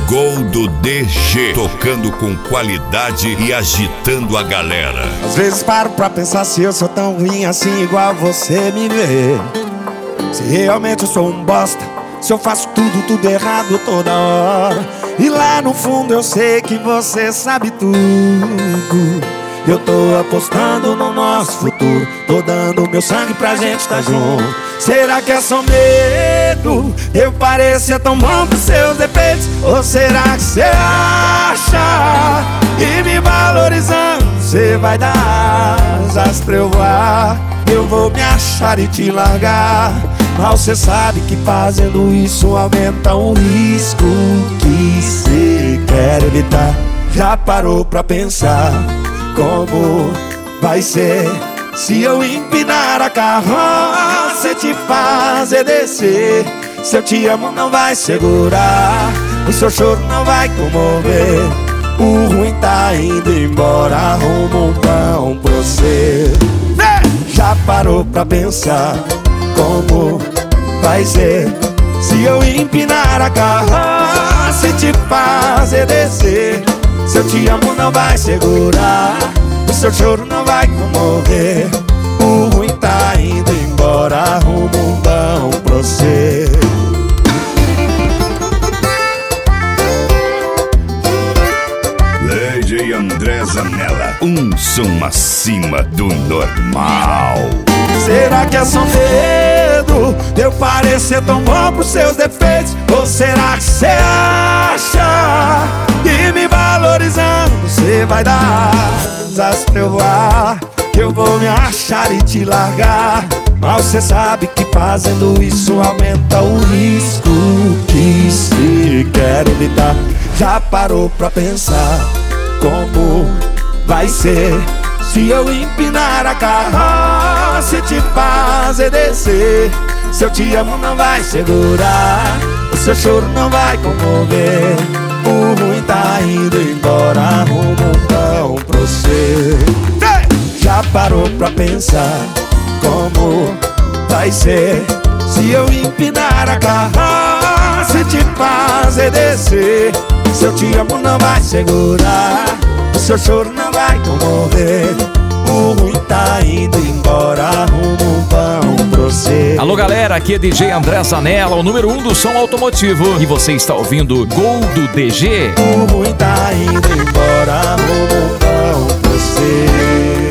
Gol do DG, tocando com qualidade e agitando a galera. Às vezes paro pra pensar se eu sou tão ruim assim igual você me vê. Se realmente eu sou um bosta, se eu faço tudo errado toda hora. E lá no fundo eu sei que você sabe tudo. Eu tô apostando no nosso futuro, tô dando meu sangue pra gente tá junto. Será que é só medo? Eu parecer tão bom pros seus defeitos? Ou será que você acha que me valorizando você vai dar asas pra eu voar? Eu vou me achar e te largar, mas você sabe que fazendo isso aumenta o risco que você quer evitar. Já parou pra pensar como vai ser se eu empinar a carroça e te fazer descer? Se eu te amo não vai segurar, o seu choro não vai comover. O ruim tá indo embora, rumo um pão pra você. Já parou pra pensar como vai ser se eu empinar a carroça e te fazer descer? Se eu te amo não vai segurar, o seu choro não vai comover. O ruim tá indo embora, rumo um pão pra você. DJ André Zanella, um som acima do normal. Será que é só medo de eu parecer tão bom pros seus defeitos? Ou será que você acha que me valorizando você vai dar asas pra eu voar? Que eu vou me achar e te largar, mas você sabe que fazendo isso aumenta o risco que se quer evitar. Já parou pra pensar como vai ser se eu empinar a carroça e te fazer descer? Se eu te amo não vai segurar, o seu choro não vai comover. O ruim tá indo embora, rumo um pão pra você. Já parou pra pensar como vai ser se eu empinar a carroça e te fazer descer? Se eu te amo não vai segurar, o seu choro não vai comover. O ruim tá indo embora, rumo um pão pra você. Alô galera, aqui é DJ André Zanella, o número 1 do som automotivo. E você está ouvindo Gol do DG. O ruim tá indo embora, rumo um pão pra você.